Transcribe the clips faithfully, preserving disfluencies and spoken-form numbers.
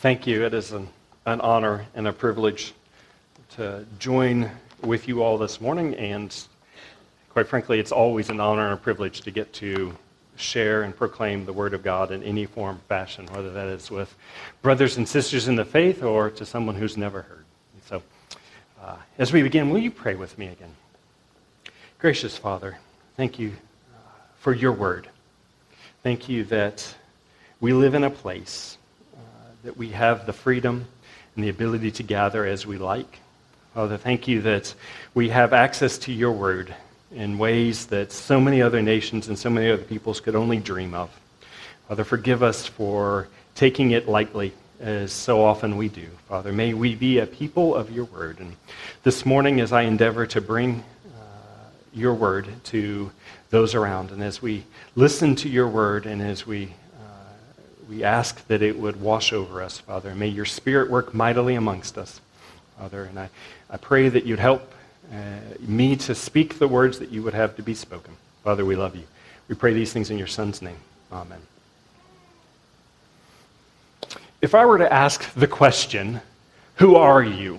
Thank you. It is an, an honor and a privilege to join with you all this morning, and quite frankly, it's always an honor and a privilege to get to share and proclaim the Word of God in any form, fashion, whether that is with brothers and sisters in the faith or to someone who's never heard. And so, uh, as we begin, will you pray with me again? Gracious Father, thank you uh, for your Word. Thank you that we live in a place uh, that we have the freedom and the ability to gather as we like. Father, thank you that we have access to your Word in ways that so many other nations and so many other peoples could only dream of. Father, forgive us for taking it lightly, as so often we do. Father, may we be a people of your Word. And this morning, as I endeavor to bring uh, your Word to those around, and as we listen to your Word, and as we uh, we ask that it would wash over us, Father, may your Spirit work mightily amongst us, Father. And I, I pray that you'd help Uh, me to speak the words that you would have to be spoken. Father, we love you. We pray these things in your Son's name. Amen. If I were to ask the question, who are you?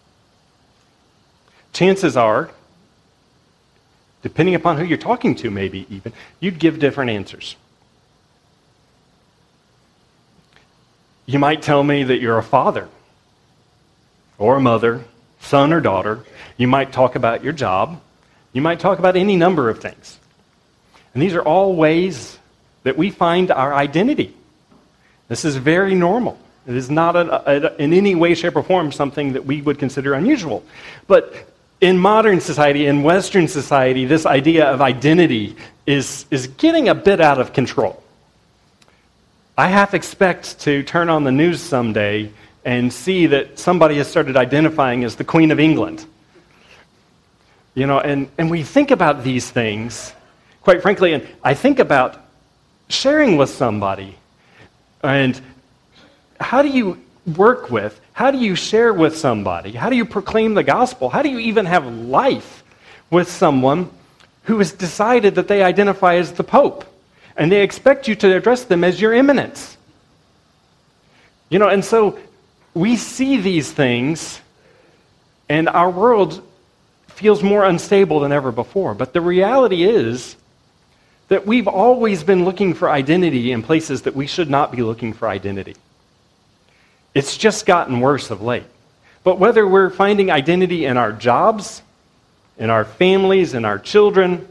Chances are, depending upon who you're talking to maybe even, you'd give different answers. You might tell me that you're a father or a mother, son or daughter. You might talk about your job. You might talk about any number of things. And these are all ways that we find our identity. This is very normal. It is not a, a, in any way, shape, or form something that we would consider unusual. But in modern society, in Western society, this idea of identity is, is getting a bit out of control. I half expect to turn on the news someday and see that somebody has started identifying as the Queen of England. You know, and, and we think about these things, quite frankly, and I think about sharing with somebody. And how do you work with, how do you share with somebody? How do you proclaim the gospel? How do you even have life with someone who has decided that they identify as the Pope? And they expect you to address them as your eminence. You know, and so we see these things, and our world feels more unstable than ever before. But the reality is that we've always been looking for identity in places that we should not be looking for identity. It's just gotten worse of late. But whether we're finding identity in our jobs, in our families, in our children,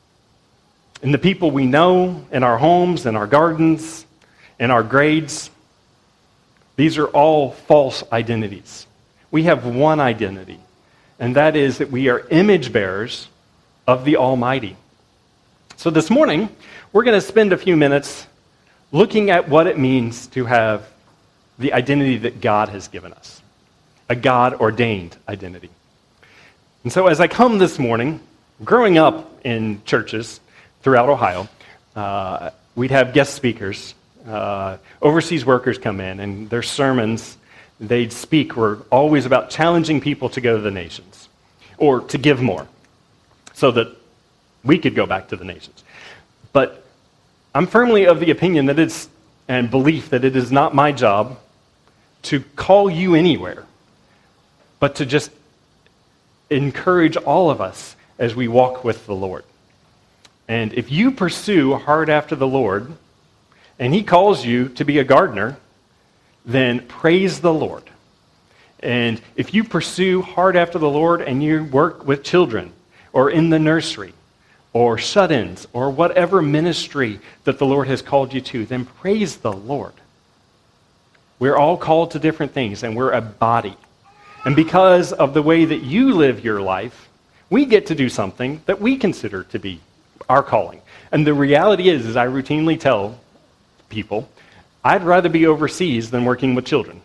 in the people we know, in our homes, in our gardens, in our grades, these are all false identities. We have one identity, and that is that we are image bearers of the Almighty. So this morning, we're going to spend a few minutes looking at what it means to have the identity that God has given us, a God-ordained identity. And so as I come this morning, growing up in churches throughout Ohio, uh, we'd have guest speakers. Uh, overseas workers come in, and their sermons they'd speak were always about challenging people to go to the nations or to give more so that we could go back to the nations. But I'm firmly of the opinion that it's and belief that it is not my job to call you anywhere, but to just encourage all of us as we walk with the Lord. And if you pursue hard after the Lord, and he calls you to be a gardener, then praise the Lord. And if you pursue hard after the Lord and you work with children or in the nursery or shut-ins or whatever ministry that the Lord has called you to, then praise the Lord. We're all called to different things, and we're a body. And because of the way that you live your life, we get to do something that we consider to be our calling. And the reality is, is I routinely tell people, I'd rather be overseas than working with children.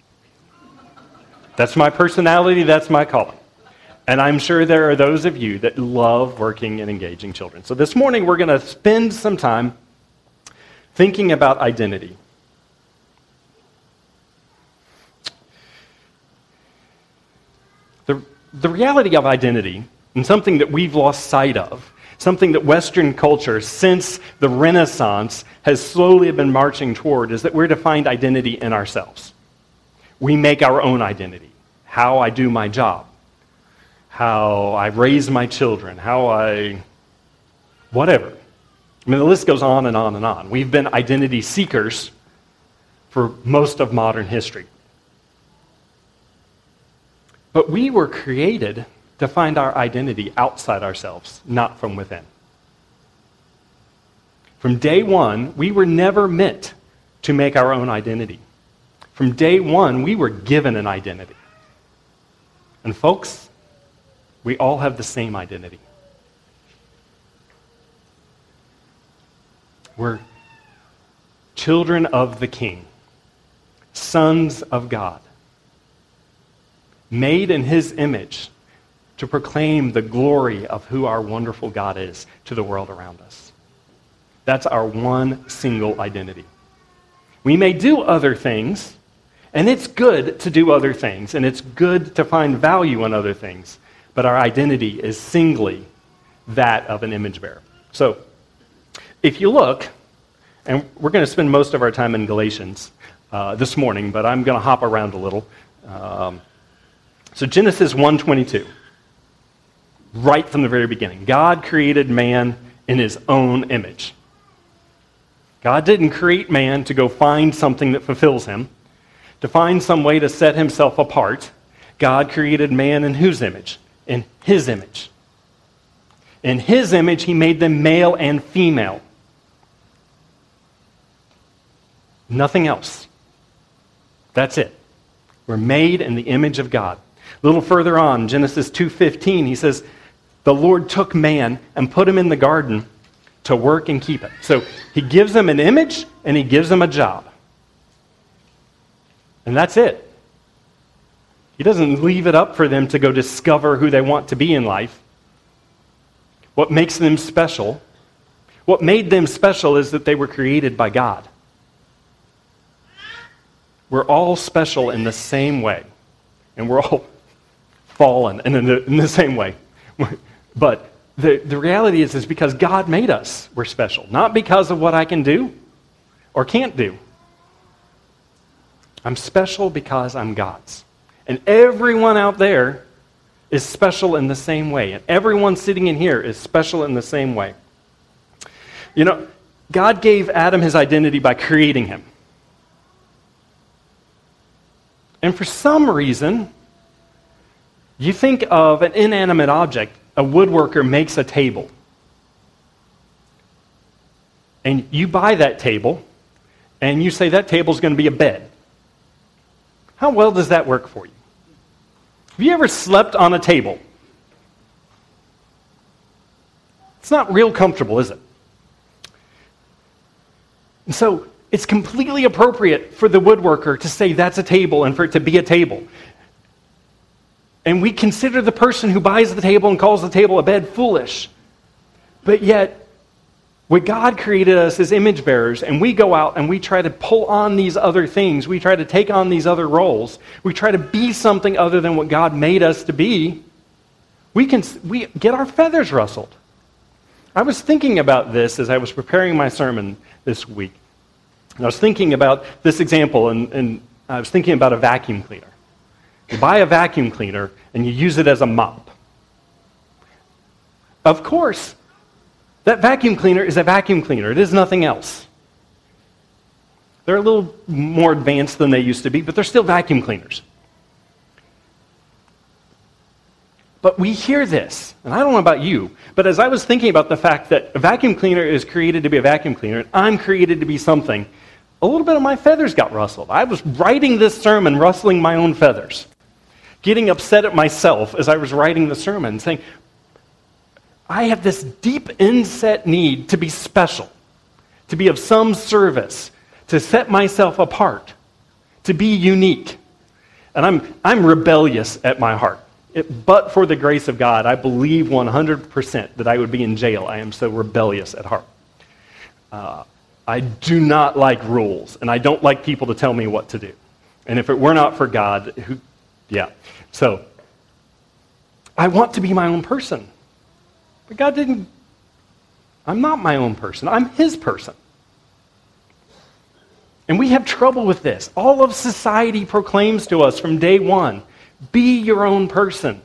That's my personality, that's my calling. And I'm sure there are those of you that love working and engaging children. So this morning we're going to spend some time thinking about identity. The, the reality of identity, and something that we've lost sight of, something that Western culture, since the Renaissance, has slowly been marching toward, is that we're to find identity in ourselves. we make our own identity. How I do my job, how I raise my children, how I, whatever. I mean, the list goes on and on and on. We've been identity seekers for most of modern history. But we were created to find our identity outside ourselves, not from within. From day one, we were never meant to make our own identity. From day one, we were given an identity. And folks, we all have the same identity. We're children of the King, sons of God, made in His image to proclaim the glory of who our wonderful God is to the world around us. That's our one single identity. We may do other things, and it's good to do other things, and it's good to find value in other things, but our identity is singly that of an image bearer. So, if you look, and we're going to spend most of our time in Galatians uh, this morning, but I'm going to hop around a little. Um, so Genesis one twenty-two, right from the very beginning. God created man in His own image. God didn't create man to go find something that fulfills him, to find some way to set himself apart. God created man in whose image? In His image. In His image, He made them male and female. Nothing else. That's it. We're made in the image of God. A little further on, Genesis two fifteen, He says, the Lord took man and put him in the garden to work and keep it. So He gives them an image and He gives them a job. And that's it. He doesn't leave it up for them to go discover who they want to be in life. What makes them special, what made them special is that they were created by God. We're all special in the same way. And we're all fallen in the, in the same way. But the, the reality is, is because God made us, we're special. Not because of what I can do or can't do. I'm special because I'm God's. And everyone out there is special in the same way. And everyone sitting in here is special in the same way. You know, God gave Adam his identity by creating him. And for some reason, you think of an inanimate object. A woodworker makes a table. And you buy that table, and you say that table's going to be a bed. How well does that work for you? Have you ever slept on a table? It's not real comfortable, is it? And so it's completely appropriate for the woodworker to say that's a table and for it to be a table. And we consider the person who buys the table and calls the table a bed foolish. But yet, when God created us as image bearers, and we go out and we try to pull on these other things, we try to take on these other roles, we try to be something other than what God made us to be, we can we get our feathers rustled. I was thinking about this as I was preparing my sermon this week. And I was thinking about this example, and, and I was thinking about a vacuum cleaner. You buy a vacuum cleaner, and you use it as a mop. Of course, that vacuum cleaner is a vacuum cleaner. It is nothing else. They're a little more advanced than they used to be, but they're still vacuum cleaners. But we hear this, and I don't know about you, but as I was thinking about the fact that a vacuum cleaner is created to be a vacuum cleaner, and I'm created to be something, a little bit of my feathers got rustled. I was writing this sermon rustling my own feathers, getting upset at myself as I was writing the sermon, saying, I have this deep inset need to be special, to be of some service, to set myself apart, to be unique. And I'm, I'm rebellious at my heart. It, but for the grace of God, I believe one hundred percent that I would be in jail. I am so rebellious at heart. Uh, I do not like rules, and I don't like people to tell me what to do. And if it were not for God, who, yeah. So, I want to be my own person. But God didn't, I'm not my own person. I'm His person. And we have trouble with this. All of society proclaims to us from day one, be your own person.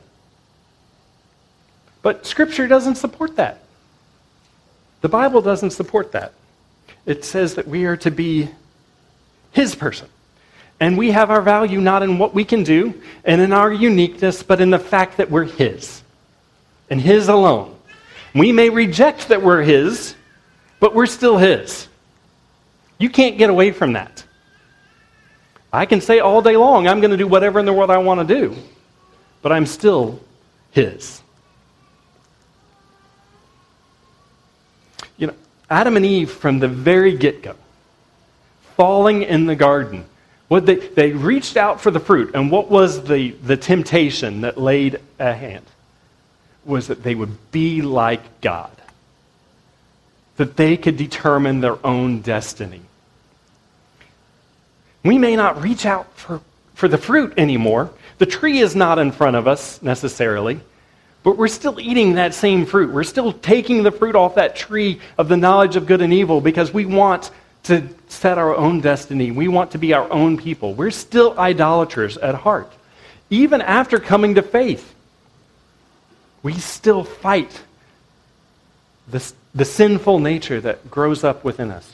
But Scripture doesn't support that. The Bible doesn't support that. It says that we are to be His person. And we have our value not in what we can do and in our uniqueness, but in the fact that we're His. And His alone. We may reject that we're His, but we're still His. You can't get away from that. I can say all day long, I'm going to do whatever in the world I want to do, but I'm still His. You know, Adam and Eve from the very get-go, falling in the garden, what they, they reached out for the fruit, and what was the, the temptation that laid at hand? Was that they would be like God. That they could determine their own destiny. We may not reach out for, for the fruit anymore. The tree is not in front of us necessarily, but we're still eating that same fruit. We're still taking the fruit off that tree of the knowledge of good and evil because we want to set our own destiny. We want to be our own people. We're still idolaters at heart. Even after coming to faith, we still fight the, the sinful nature that grows up within us.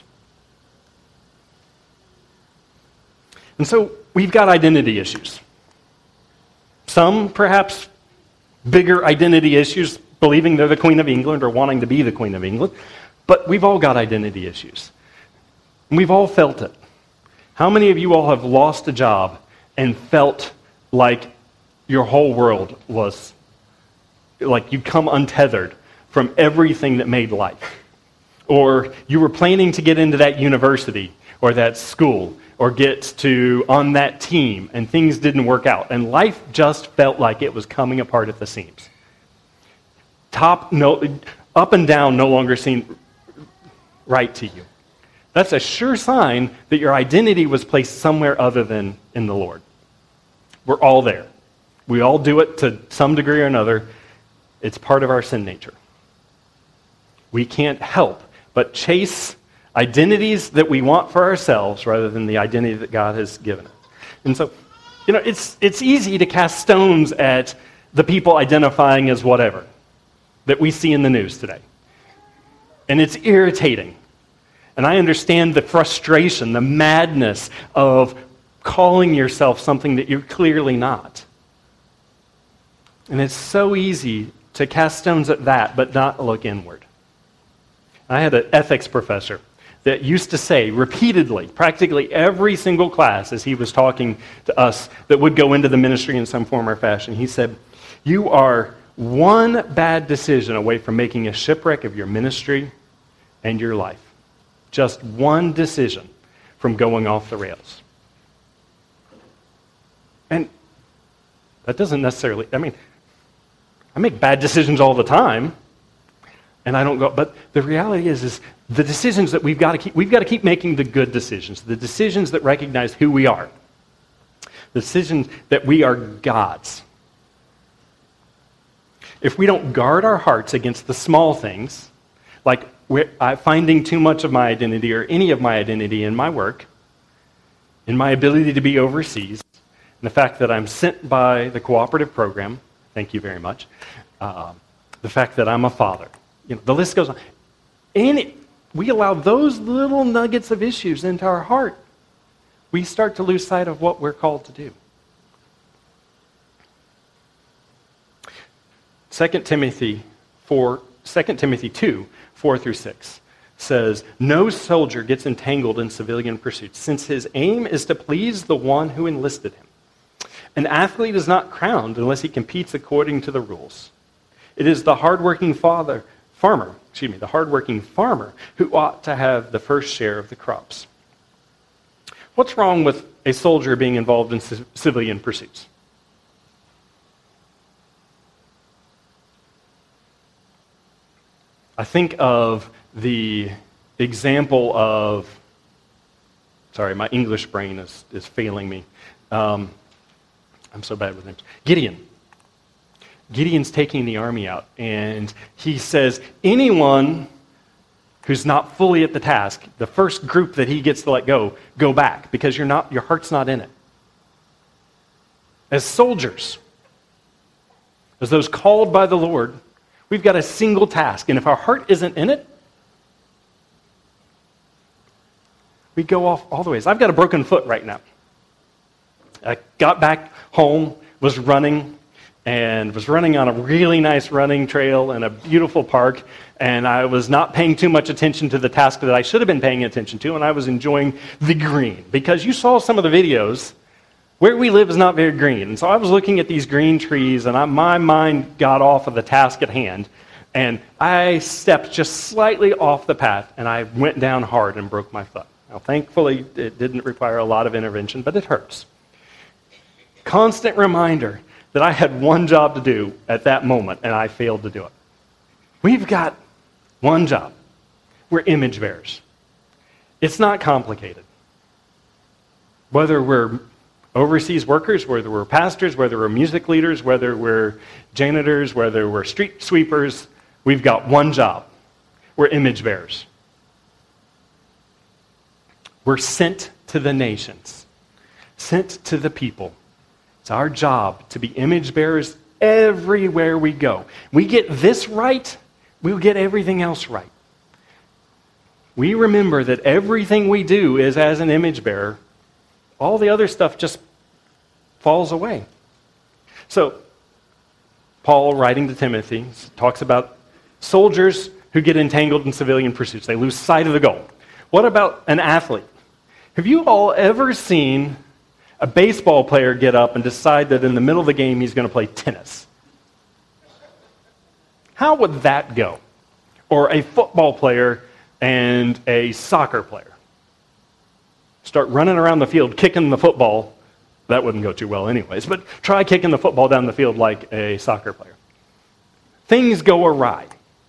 And so we've got identity issues. Some, perhaps, bigger identity issues, believing they're the Queen of England or wanting to be the Queen of England. But we've all got identity issues. And we've all felt it. How many of you all have lost a job and felt like your whole world was, like you'd come untethered from everything that made life? Or you were planning to get into that university or that school or get to on that team and things didn't work out and life just felt like it was coming apart at the seams. Top, no, up and down no longer seemed right to you. That's a sure sign that your identity was placed somewhere other than in the Lord. We're all there. We all do it to some degree or another. It's part of our sin nature. We can't help but chase identities that we want for ourselves rather than the identity that God has given us. And so, you know, it's it's easy to cast stones at the people identifying as whatever that we see in the news today. And it's irritating. And I understand the frustration, the madness of calling yourself something that you're clearly not. And it's so easy to cast stones at that, but not look inward. I had an ethics professor that used to say repeatedly, practically every single class as he was talking to us that would go into the ministry in some form or fashion, he said, you are one bad decision away from making a shipwreck of your ministry and your life. Just one decision from going off the rails. And that doesn't necessarily, I mean, I make bad decisions all the time, and I don't go, but the reality is, is the decisions that we've got to keep, we've got to keep making the good decisions, the decisions that recognize who we are, the decisions that we are God's. If we don't guard our hearts against the small things, like we're, uh, finding too much of my identity or any of my identity in my work, in my ability to be overseas, and the fact that I'm sent by the cooperative program, thank you very much, uh, the fact that I'm a father, you know, the list goes on. And it, we allow those little nuggets of issues into our heart, we start to lose sight of what we're called to do. Second Timothy four, Second Timothy two, four through six says, no soldier gets entangled in civilian pursuits, since his aim is to please the one who enlisted him. An athlete is not crowned unless he competes according to the rules. It is the hardworking father, farmer, excuse me, the hardworking farmer who ought to have the first share of the crops. What's wrong with a soldier being involved in c- civilian pursuits? I think of the example of, sorry, my English brain is, is failing me. Um, I'm so bad with names. Gideon. Gideon's taking the army out, and he says, anyone who's not fully at the task, the first group that he gets to let go, go back because you're not, your heart's not in it. As soldiers, as those called by the Lord, we've got a single task, and if our heart isn't in it, we go off all the ways. I've got a broken foot right now. I got back home, was running, and was running on a really nice running trail in a beautiful park, and I was not paying too much attention to the task that I should have been paying attention to, and I was enjoying the green. Because you saw some of the videos, where we live is not very green. And so I was looking at these green trees, and I, my mind got off of the task at hand, and I stepped just slightly off the path, and I went down hard and broke my foot. Now, thankfully, it didn't require a lot of intervention, but it hurts. Constant reminder that I had one job to do at that moment, and I failed to do it. We've got one job. We're image bearers. It's not complicated. Whether we're overseas workers, whether we're pastors, whether we're music leaders, whether we're janitors, whether we're street sweepers, we've got one job. We're image bearers. We're sent to the nations, sent to the people. It's our job to be image bearers everywhere we go. We get this right, we'll get everything else right. We remember that everything we do is as an image bearer. All the other stuff just falls away. So, Paul, writing to Timothy, talks about soldiers who get entangled in civilian pursuits. They lose sight of the goal. What about an athlete? Have you all ever seen a baseball player get up and decide that in the middle of the game he's going to play tennis? How would that go? Or a football player and a soccer player start running around the field kicking the football. That wouldn't go too well anyways, but try kicking the football down the field like a soccer player. Things go awry.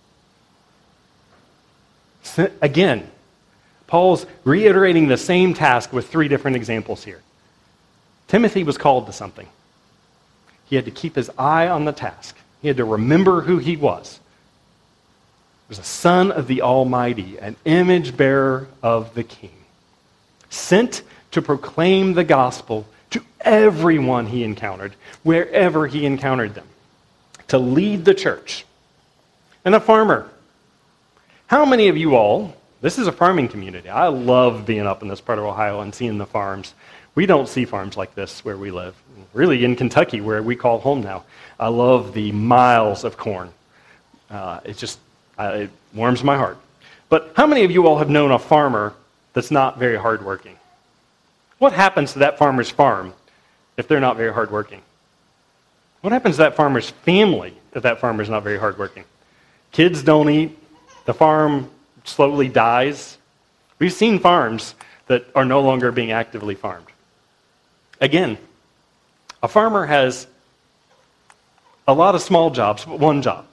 Again, Paul's reiterating the same task with three different examples here. Timothy was called to something. He had to keep his eye on the task. He had to remember who he was. He was a son of the Almighty, an image bearer of the King, sent to proclaim the gospel to everyone he encountered, wherever he encountered them, to lead the church. And a farmer. How many of you all, this is a farming community. I love being up in this part of Ohio and seeing the farms. We don't see farms like this where we live. Really, in Kentucky, where we call home now. I love the miles of corn. Uh, it just uh, it warms my heart. But how many of you all have known a farmer that's not very hardworking? What happens to that farmer's farm if they're not very hardworking? What happens to that farmer's family if that farmer's not very hardworking? Kids don't eat. The farm slowly dies. We've seen farms that are no longer being actively farmed. Again, a farmer has a lot of small jobs, but one job.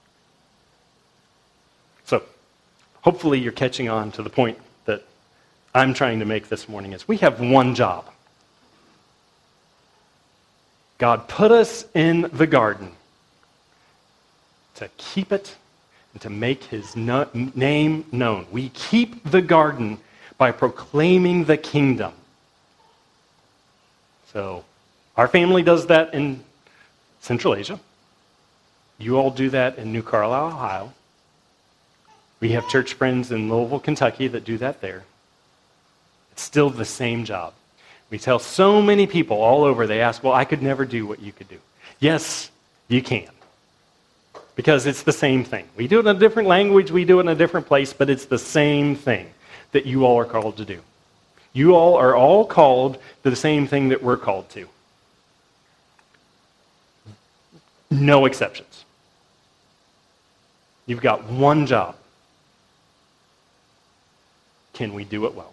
So, hopefully you're catching on to the point that I'm trying to make this morning is we have one job. God put us in the garden to keep it and to make his no- name known. We keep the garden by proclaiming the kingdom. So, our family does that in Central Asia. You all do that in New Carlisle, Ohio. We have church friends in Louisville, Kentucky that do that there. It's still the same job. We tell so many people all over, they ask, well, I could never do what you could do. Yes, you can. Because it's the same thing. We do it in a different language, we do it in a different place, but it's the same thing that you all are called to do. You all are all called to the same thing that we're called to. No exceptions. You've got one job. Can we do it well?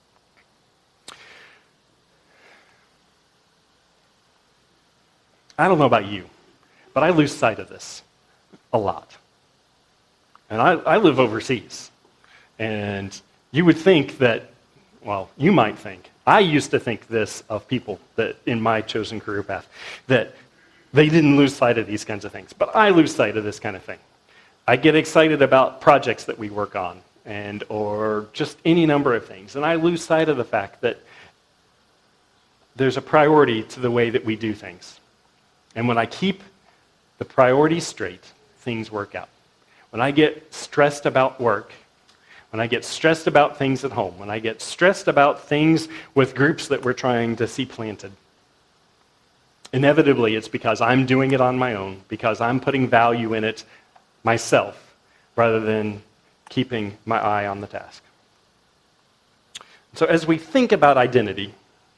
I don't know about you, but I lose sight of this a lot. And I, I live overseas. And you would think that, well, you might think, I used to think this of people that in my chosen career path, that they didn't lose sight of these kinds of things. But I lose sight of this kind of thing. I get excited about projects that we work on. and or just any number of things. And I lose sight of the fact that there's a priority to the way that we do things. And when I keep the priorities straight, things work out. When I get stressed about work, when I get stressed about things at home, when I get stressed about things with groups that we're trying to see planted, inevitably it's because I'm doing it on my own, because I'm putting value in it myself, rather than keeping my eye on the task. So as we think about identity,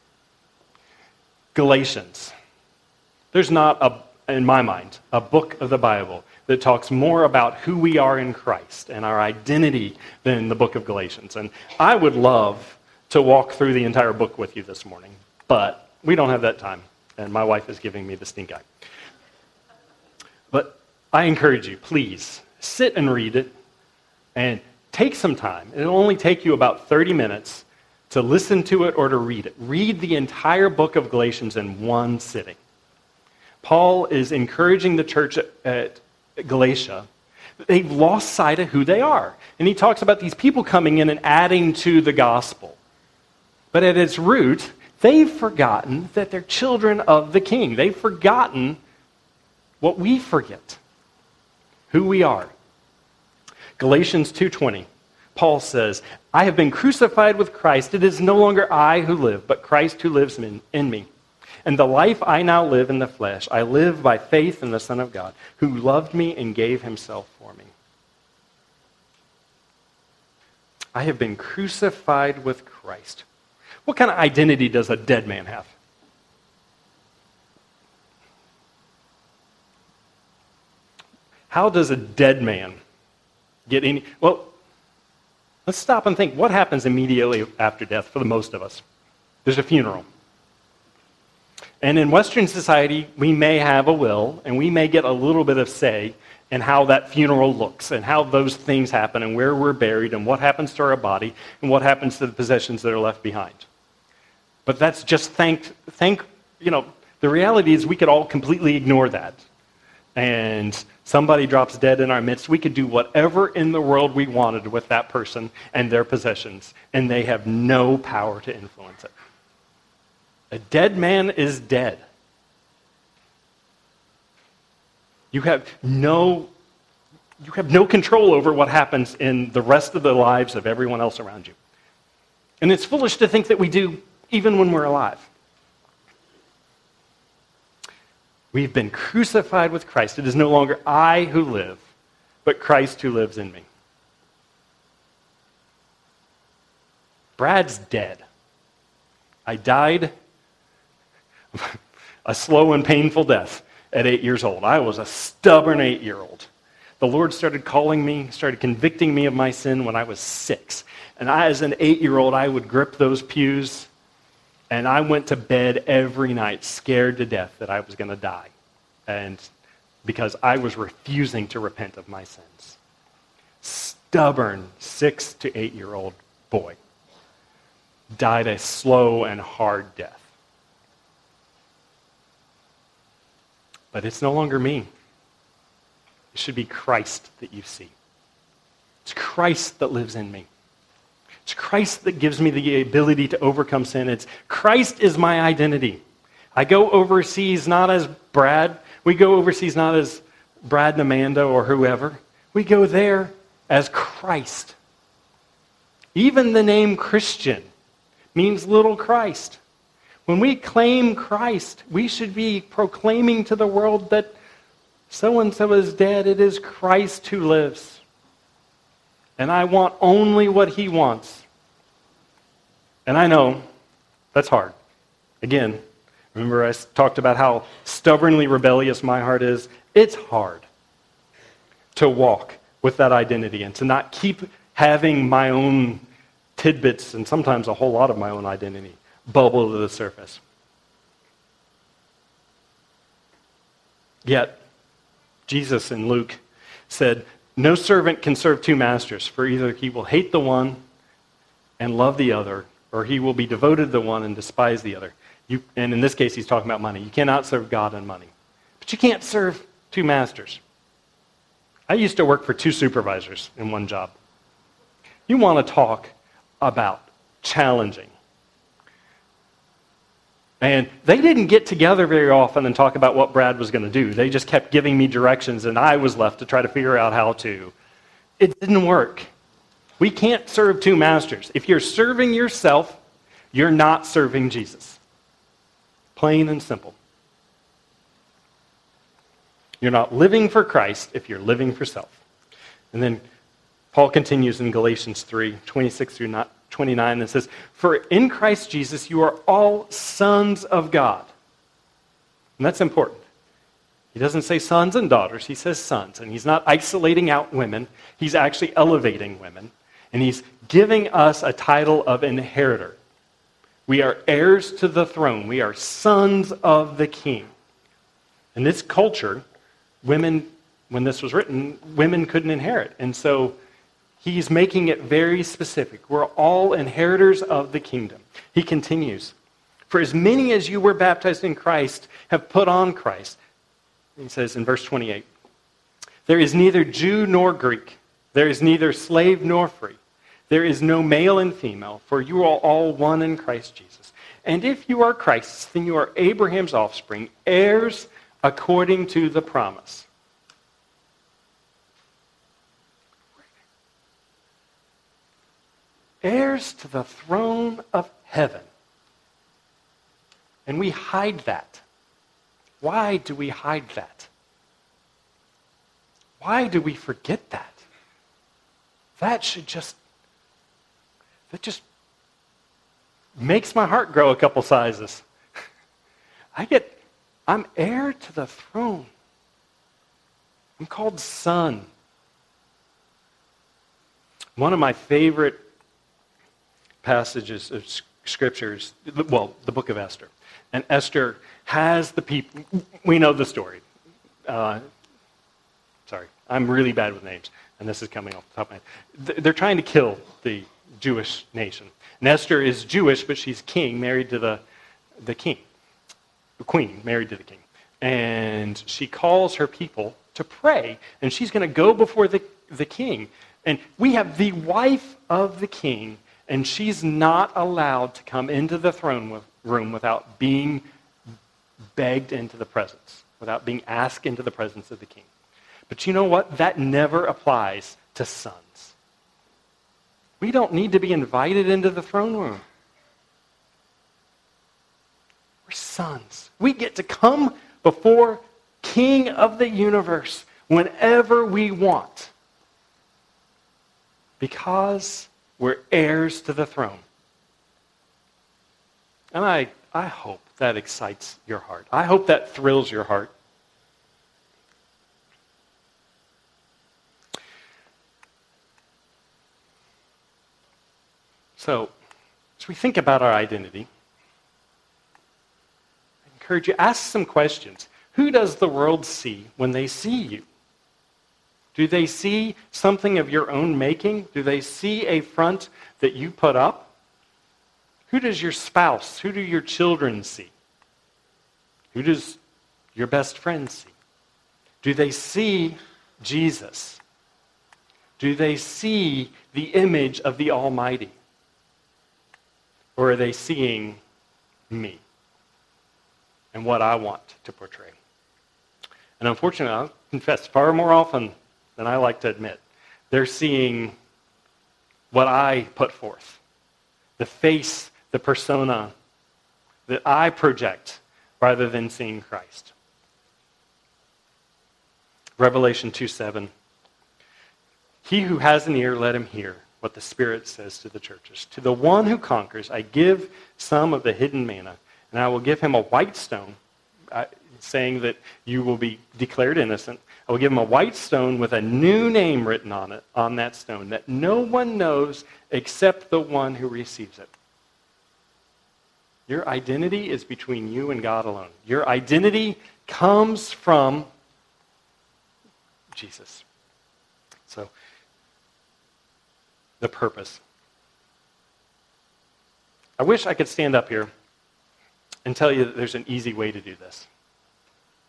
Galatians, there's not, a, in my mind, a book of the Bible that talks more about who we are in Christ and our identity than the book of Galatians. And I would love to walk through the entire book with you this morning, but we don't have that time, and my wife is giving me the stink eye. But I encourage you, please, sit and read it, and take some time. It'll only take you about thirty minutes to listen to it or to read it. Read the entire book of Galatians in one sitting. Paul is encouraging the church at, at Galatia. They've lost sight of who they are. And he talks about these people coming in and adding to the gospel. But at its root, they've forgotten that they're children of the King. They've forgotten what we forget, who we are. Galatians two twenty, Paul says, I have been crucified with Christ. It is no longer I who live, but Christ who lives in, in me. And the life I now live in the flesh, I live by faith in the Son of God, who loved me and gave himself for me. I have been crucified with Christ. What kind of identity does a dead man have? How does a dead man get any... Well, let's stop and think. What happens immediately after death for the most of us? There's a funeral. And in Western society, we may have a will, and we may get a little bit of say in how that funeral looks, and how those things happen, and where we're buried, and what happens to our body, and what happens to the possessions that are left behind. But that's just thank, thank, you know, the reality is we could all completely ignore that. And somebody drops dead in our midst, we could do whatever in the world we wanted with that person and their possessions, and they have no power to influence it. A dead man is dead. You have no, you have no control over what happens in the rest of the lives of everyone else around you. And it's foolish to think that we do even when we're alive. We've been crucified with Christ. It is no longer I who live, but Christ who lives in me. Brad's dead. I died a slow and painful death at eight years old. I was a stubborn eight-year-old. The Lord started calling me, started convicting me of my sin when I was six. And I, as an eight-year-old, I would grip those pews, and I went to bed every night scared to death that I was going to die. And because I was refusing to repent of my sins. Stubborn six to eight-year-old boy died a slow and hard death. But it's no longer me. It should be Christ that you see. It's Christ that lives in me. It's Christ that gives me the ability to overcome sin. It's Christ is my identity. I go overseas not as Brad. We go overseas not as Brad and Amanda or whoever. We go there as Christ. Even the name Christian means little Christ. When we claim Christ, we should be proclaiming to the world that so-and-so is dead. It is Christ who lives. And I want only what he wants. And I know that's hard. Again, remember I talked about how stubbornly rebellious my heart is? It's hard to walk with that identity and to not keep having my own tidbits and sometimes a whole lot of my own identity bubble to the surface. Yet, Jesus in Luke said, no servant can serve two masters, for either he will hate the one and love the other, or he will be devoted to the one and despise the other. You, and in this case, he's talking about money. You cannot serve God and money. But you can't serve two masters. I used to work for two supervisors in one job. You want to talk about challenging. And they didn't get together very often and talk about what Brad was going to do. They just kept giving me directions, and I was left to try to figure out how to. It didn't work. We can't serve two masters. If you're serving yourself, you're not serving Jesus. Plain and simple. You're not living for Christ if you're living for self. And then Paul continues in Galatians three, twenty-six through twenty-nine, and says, "For in Christ Jesus you are all sons of God." And that's important. He doesn't say sons and daughters, he says sons. And he's not isolating out women, he's actually elevating women. And he's giving us a title of inheritor. We are heirs to the throne. We are sons of the King. In this culture, women, when this was written, women couldn't inherit. And so he's making it very specific. We're all inheritors of the kingdom. He continues, "For as many as you were baptized in Christ have put on Christ." He says in verse twenty-eight, "There is neither Jew nor Greek. There is neither slave nor free. There is no male and female, for you are all one in Christ Jesus. And if you are Christ's, then you are Abraham's offspring, heirs according to the promise." Heirs to the throne of heaven. And we hide that. Why do we hide that? Why do we forget that? That should just, that just makes my heart grow a couple sizes. I get, I'm heir to the throne. I'm called son. One of my favorite passages of scriptures, well, the book of Esther. And Esther has the people, we know the story. Uh, sorry, I'm really bad with names, and this is coming off the top of my head. They're trying to kill the Jewish nation. And Esther is Jewish, but she's king, married to the, the king. The queen, married to the king. And she calls her people to pray, and she's going to go before the, the king. And we have the wife of the king, and she's not allowed to come into the throne room without being begged into the presence, without being asked into the presence of the king. But you know what? That never applies to sons. We don't need to be invited into the throne room. We're sons. We get to come before King of the universe whenever we want, because we're heirs to the throne. And I, I hope that excites your heart. I hope that thrills your heart. So, as we think about our identity, I encourage you, ask some questions. Who does the world see when they see you? Do they see something of your own making? Do they see a front that you put up? Who does your spouse, who do your children see? Who does your best friend see? Do they see Jesus? Do they see the image of the Almighty? Or are they seeing me and what I want to portray? And unfortunately, I'll confess, far more often than I like to admit, they're seeing what I put forth. The face, the persona that I project rather than seeing Christ. Revelation two seven. "He who has an ear, let him hear what the Spirit says to the churches. To the one who conquers, I give some of the hidden manna, and I will give him a white stone," saying that you will be declared innocent. "I will give him a white stone with a new name written on it, on that stone, that no one knows except the one who receives it." Your identity is between you and God alone. Your identity comes from Jesus. So, the purpose. I wish I could stand up here and tell you that there's an easy way to do this.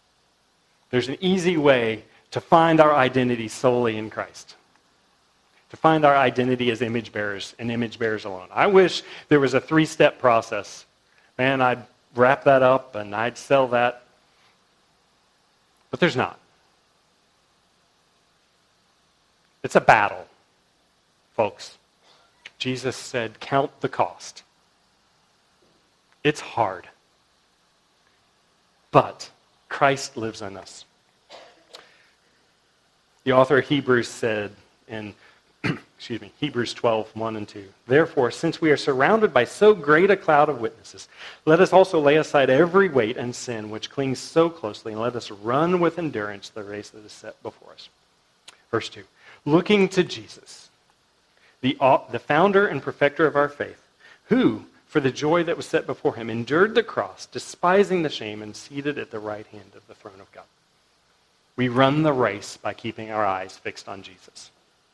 There's an easy way to find our identity solely in Christ. to find our identity as image bearers and image bearers alone. I wish there was a three-step process. Man, I'd wrap that up and I'd sell that. But there's not. It's a battle, folks. Jesus said, count the cost. It's hard. But Christ lives in us. The author of Hebrews said in excuse me, Hebrews twelve, one and two, therefore, since we are surrounded by so great a cloud of witnesses, let us also lay aside every weight and sin which clings so closely, and let us run with endurance the race that is set before us. Verse two, looking to Jesus, the, the founder and perfecter of our faith, who, for the joy that was set before him, endured the cross, despising the shame, and seated at the right hand of the throne of God. We run the race by keeping our eyes fixed on Jesus.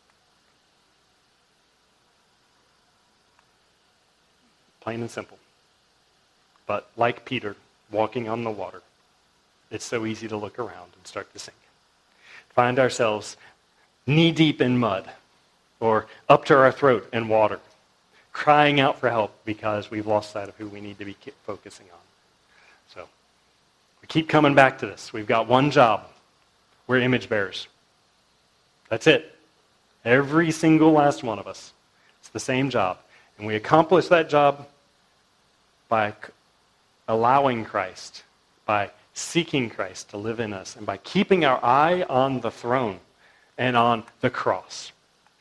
Plain and simple. But like Peter, walking on the water, it's so easy to look around and start to sink. Find ourselves knee-deep in mud or up to our throat in water, crying out for help because we've lost sight of who we need to be focusing on. So we keep coming back to this. We've got one job. We're image bearers. That's it. Every single last one of us. It's the same job. And we accomplish that job by allowing Christ, by seeking Christ to live in us, and by keeping our eye on the throne and on the cross.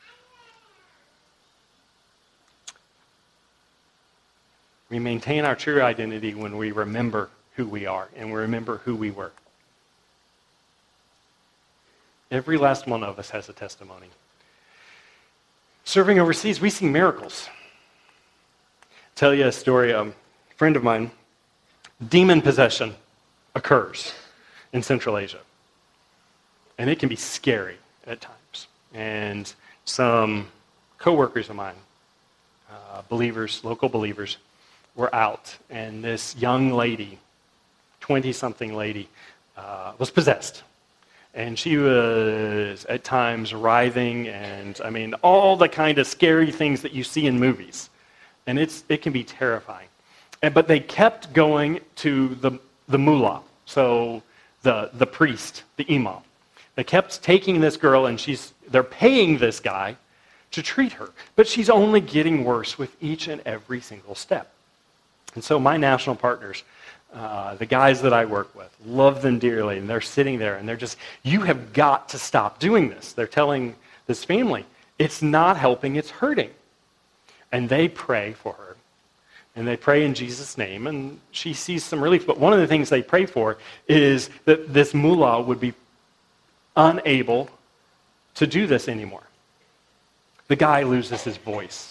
We maintain our true identity when we remember who we are and we remember who we were. Every last one of us has a testimony. Serving overseas, we see miracles. Tell you a story. Um, a friend of mine, demon possession occurs in Central Asia. And it can be scary at times. And some co-workers of mine, uh, believers, local believers, were out. And this young lady, twenty-something lady, uh, was possessed. And she was at times writhing and, I mean, all the kind of scary things that you see in movies. And it's it can be terrifying. And, but they kept going to the, the mullah, so the, the priest, the imam. They kept taking this girl, and she's they're paying this guy to treat her. But she's only getting worse with each and every single step. And so my national partners, Uh, the guys that I work with, love them dearly, and they're sitting there, and they're just, you have got to stop doing this. They're telling this family, it's not helping, it's hurting. And they pray for her, and they pray in Jesus' name, and she sees some relief. But one of the things they pray for is that this mullah would be unable to do this anymore. The guy loses his voice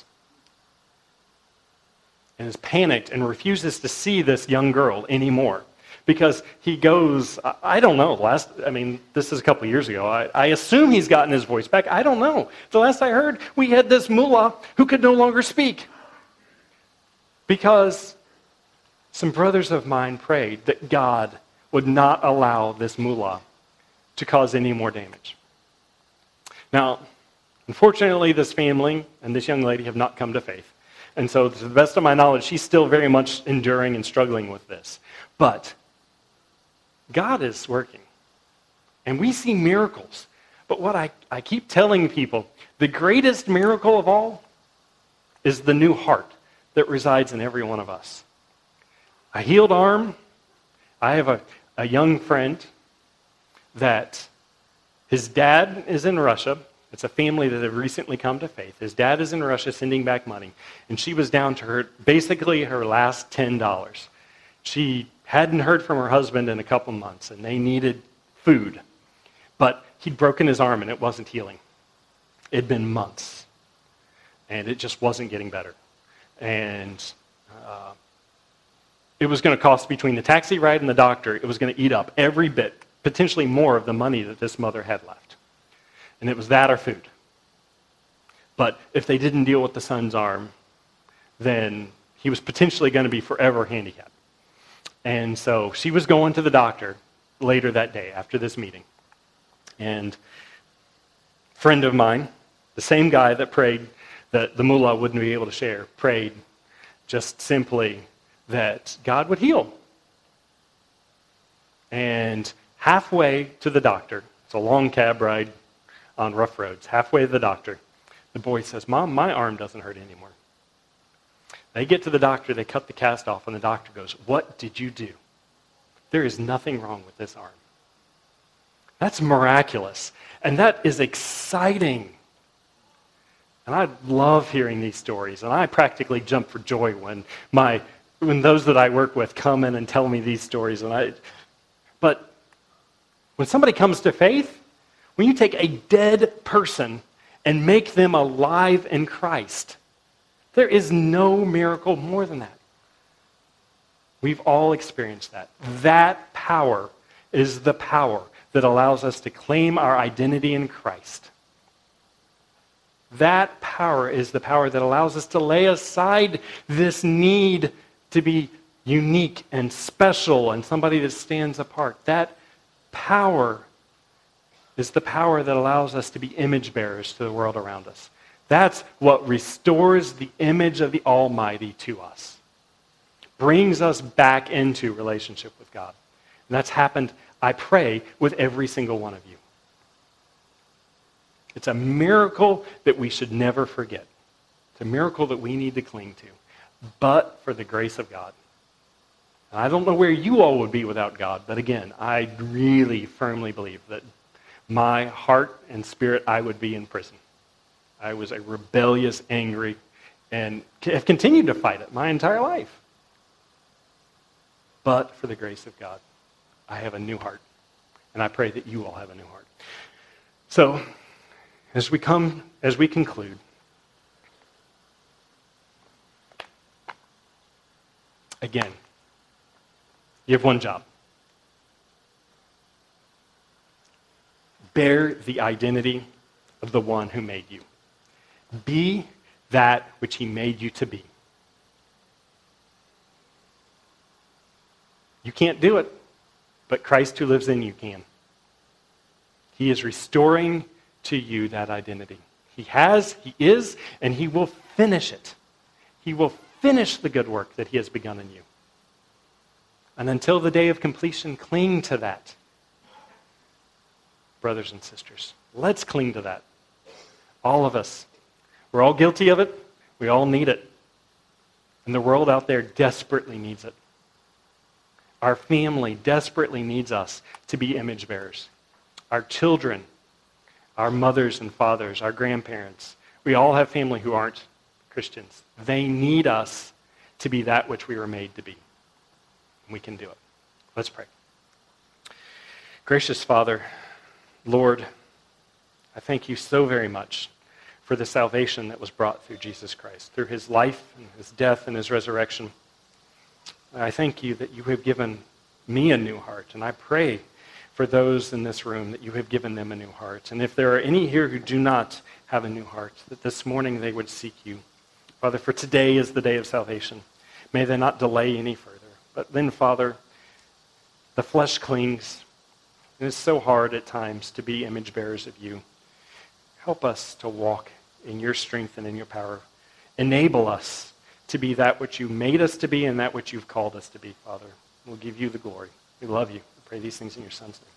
and is panicked and refuses to see this young girl anymore. Because he goes, I don't know, last, I mean, this is a couple years ago. I, I assume he's gotten his voice back. I don't know. The last I heard, we had this mullah who could no longer speak. Because some brothers of mine prayed that God would not allow this mullah to cause any more damage. Now, unfortunately, this family and this young lady have not come to faith. And so, to the best of my knowledge, she's still very much enduring and struggling with this. But God is working. And we see miracles. But what I, I keep telling people, the greatest miracle of all is the new heart that resides in every one of us. A healed arm. I have a, a young friend that his dad is in Russia. It's a family that have recently come to faith. His dad is in Russia sending back money. And she was down to her, basically her last ten dollars. She hadn't heard from her husband in a couple months, and they needed food. But he'd broken his arm, and it wasn't healing. It'd been months. And it just wasn't getting better. And uh, it was going to cost, between the taxi ride and the doctor, it was going to eat up every bit, potentially more of the money that this mother had left. And it was that or food. But if they didn't deal with the son's arm, then he was potentially going to be forever handicapped. And so she was going to the doctor later that day after this meeting. And a friend of mine The same guy that prayed that the mullah wouldn't be able to share, prayed just simply that God would heal. And halfway to the doctor, it's a long cab ride on rough roads, halfway to the doctor, the boy says, Mom, my arm doesn't hurt anymore. They get to the doctor, they cut the cast off, and the doctor goes, what did you do? There is nothing wrong with this arm. That's miraculous. And that is exciting. And I love hearing these stories. And I practically jump for joy when my when those that I work with come in and tell me these stories. And I, but when somebody comes to faith, when you take a dead person and make them alive in Christ, there is no miracle more than that. We've all experienced that. That power is the power that allows us to claim our identity in Christ. That power is the power that allows us to lay aside this need to be unique and special and somebody that stands apart. That power is the power that allows us to be image bearers to the world around us. That's what restores the image of the Almighty to us. Brings us back into relationship with God. And that's happened, I pray, with every single one of you. It's a miracle that we should never forget. It's a miracle that we need to cling to. But for the grace of God. And I don't know where you all would be without God, but again, I really firmly believe that my heart and spirit, I would be in prison. I was a rebellious, angry, and have continued to fight it my entire life. But for the grace of God, I have a new heart. And I pray that you all have a new heart. So, as we come, as we conclude, again, you have one job. Bear the identity of the one who made you. Be that which he made you to be. You can't do it, but Christ who lives in you can. He is restoring to you that identity. He has, he is, and he will finish it. He will finish the good work that he has begun in you. And until the day of completion, cling to that. Brothers and sisters, let's cling to that. All of us. We're all guilty of it. We all need it. And the world out there desperately needs it. Our family desperately needs us to be image bearers. Our children, our mothers and fathers, our grandparents. We all have family who aren't Christians. They need us to be that which we were made to be. And we can do it. Let's pray. Gracious Father, Lord, I thank you so very much for the salvation that was brought through Jesus Christ, through his life and his death and his resurrection. I thank you that you have given me a new heart, and I pray for those in this room that you have given them a new heart. And if there are any here who do not have a new heart, that this morning they would seek you. Father, for today is the day of salvation. May they not delay any further. But then, Father, the flesh clings. It is so hard at times to be image bearers of you. Help us to walk in your strength and in your power. Enable us to be that which you made us to be and that which you've called us to be, Father. We'll give you the glory. We love you. We pray these things in your Son's name.